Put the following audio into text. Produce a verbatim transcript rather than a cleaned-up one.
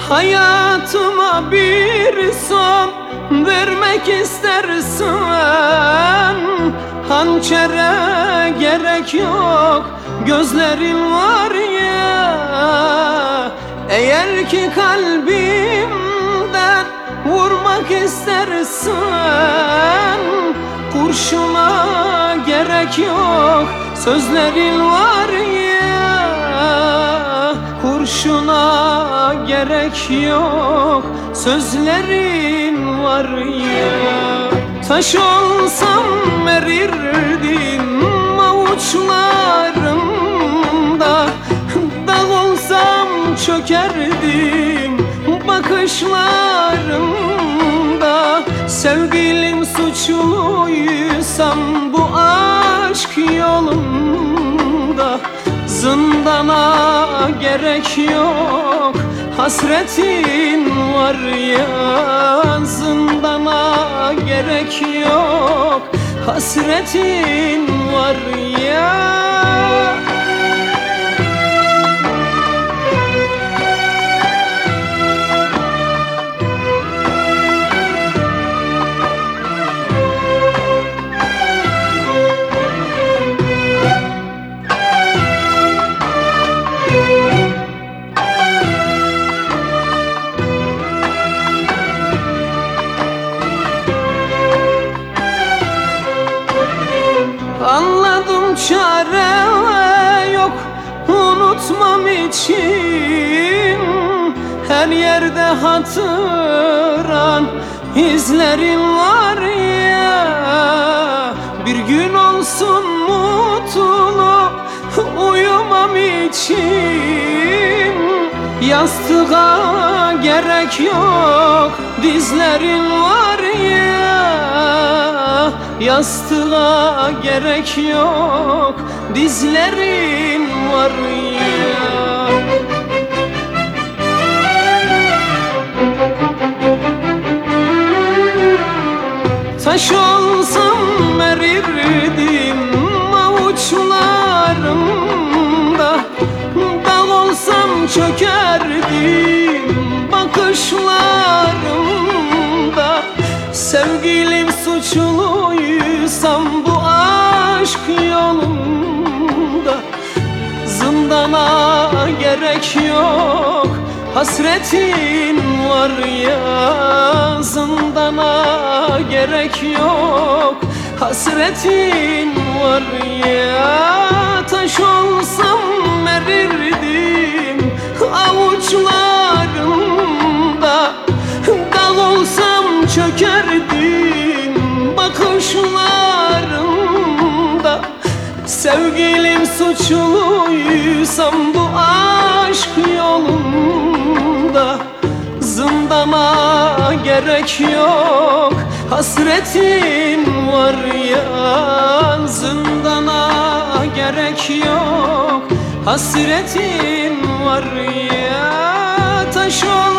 Hayatıma bir son vermek istersen hançere gerek yok, gözlerin var ya. Eğer ki kalbimden vurmak istersen kurşuna gerek yok, sözlerin var ya. Kurşuna gerek yok, sözlerin var ya. Taş olsam erirdim avuçlarımda, dağ olsam çökerdim bakışlarımda. Sevgilim suçluysam bu aşk yolunda, zindana gerek yok, hasretin var ya. Zindana gerek yok, hasretin var ya. Anladım çare yok unutmam için. Her yerde hatıran izlerin var ya. Bir gün olsun mutlu uyumam için. Yastığa gerek yok, dizlerin var ya. Yastığa gerek yok, dizlerin var ya. Taş olsam erirdim avuçlarımda, dağ olsam çökerdim bakışlarımda. Sevgilim suçluysam bu aşk yolunda, zindana gerek yok, hasretin var ya. Zindana gerek yok, hasretin var ya. Taş olsam erirdim avuçlarımda, dağ olsam çökerdim bakışlarımda. Sevgilim suçluysam bu aşk yolunda, zindana gerek yok, hasretin var ya. Zindana gerek yok, hasretin var ya. Taş ol